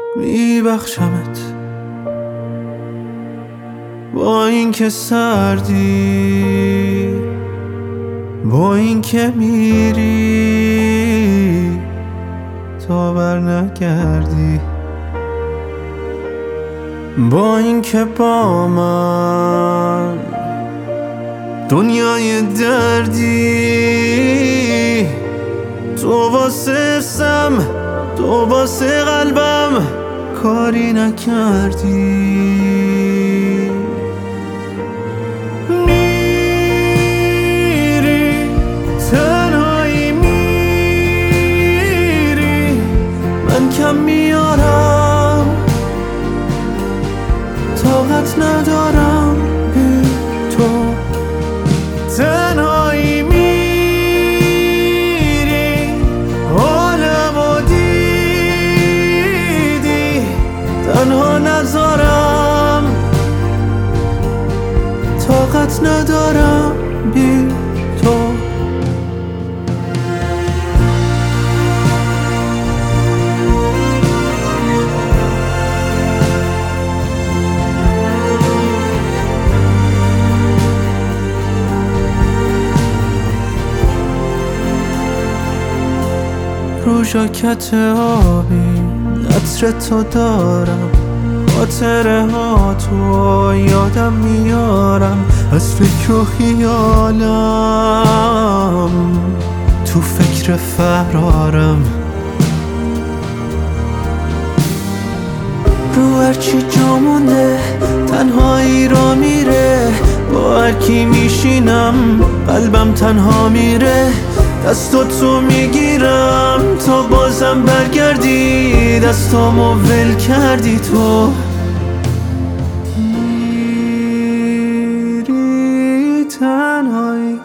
میبخشمت با این که سردی، با این که میری تا بر نگردی، با این که با من دنیای دردی، تو واسه سم، تو واسه قلبم کاری نکردی. میری تنهایی، میری من کم میارم، طاقت ندارم بی تو. تنهایی میری حالمو دیدی، تنها نذارم، طاقت ندارم بی تو. رو ژاکت آبی عطر تو دارم، خاطره ها تو یادم میارم، از فکر و خیالم تو فکر فرارم. رو هرچی جامونه تنهایی را میره، با هرکی میشینم قلبم تنها میره. دستاتو میگیرم تا بازم برگردی، دستامو ول کردی تو. میری تنهایی،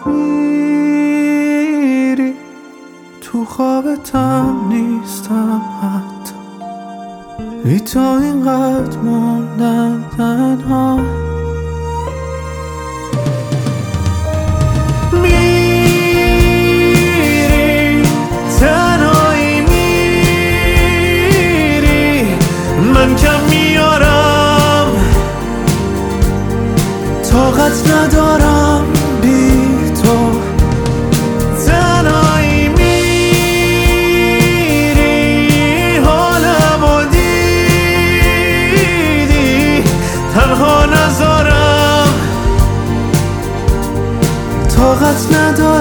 میری تو خوابتم نیستم حتی، بی تو اینقدر موندم تنها. من کم میارم، طاقت ندارم بی تو. تنهایی میری حالمو دیدی، تنها نذارم، طاقت ندارم.